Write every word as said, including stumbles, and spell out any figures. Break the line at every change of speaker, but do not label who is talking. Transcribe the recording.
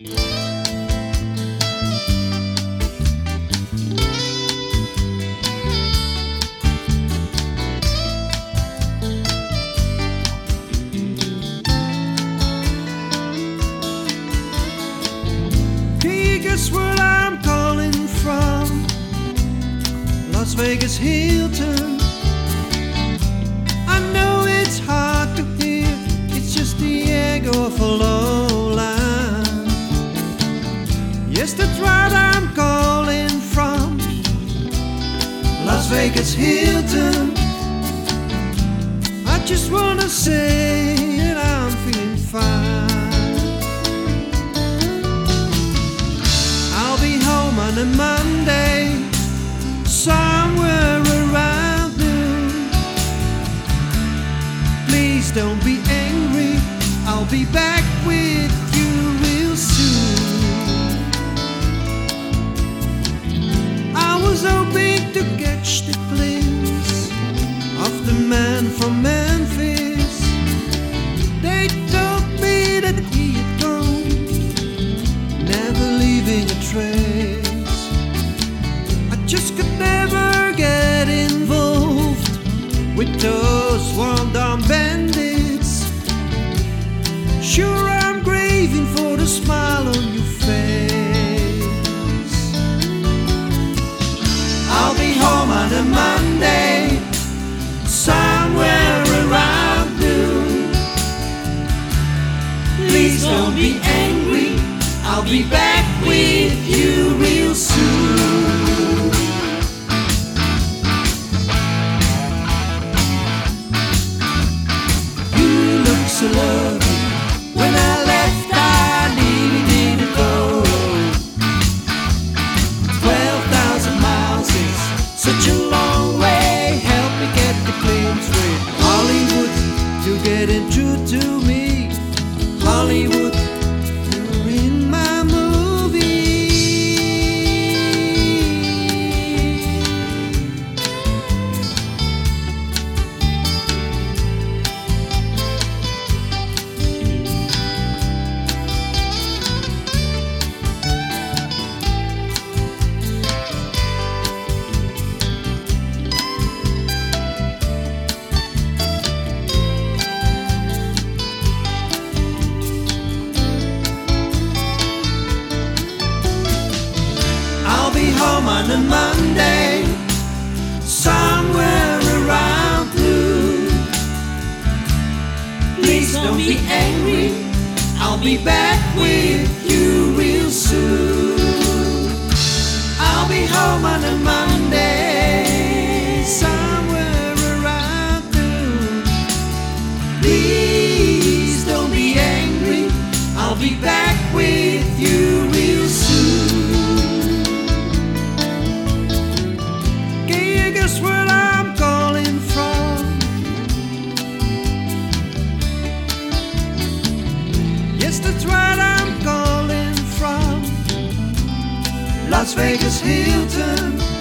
Guess where I'm calling from? Las Vegas Hilton. I know it's hard to hear, it's just the echo of a low line. Yes, that's right, I'm calling from Las Vegas Hilton. I just wanna say that I'm feeling fine. On a Monday, somewhere around noon. Please don't be angry, I'll be back with you real soon. I was hoping to catch the glimpse of the man from Memphis. They told me that he had gone, never leaving a trace. Just could never get involved with those one-down bandits. Sure, I'm craving for the smile on your face. I'll be home on a Monday, somewhere around noon. Please don't be angry, I'll be back with you real soon. So lovely. When I left, I needed, needed go. Twelve thousand miles is such a long way. Help me get the glimpse with Hollywood. You're getting true to me, Hollywood. You're in my movie. Home on a Monday, somewhere around noon. Please don't be angry, I'll be back with you real soon. I'll be home on a Monday, somewhere around noon. Please don't be angry, I'll be back with you real soon. Guess where I'm calling from? Yes, that's right, I'm calling from Las Vegas Hilton.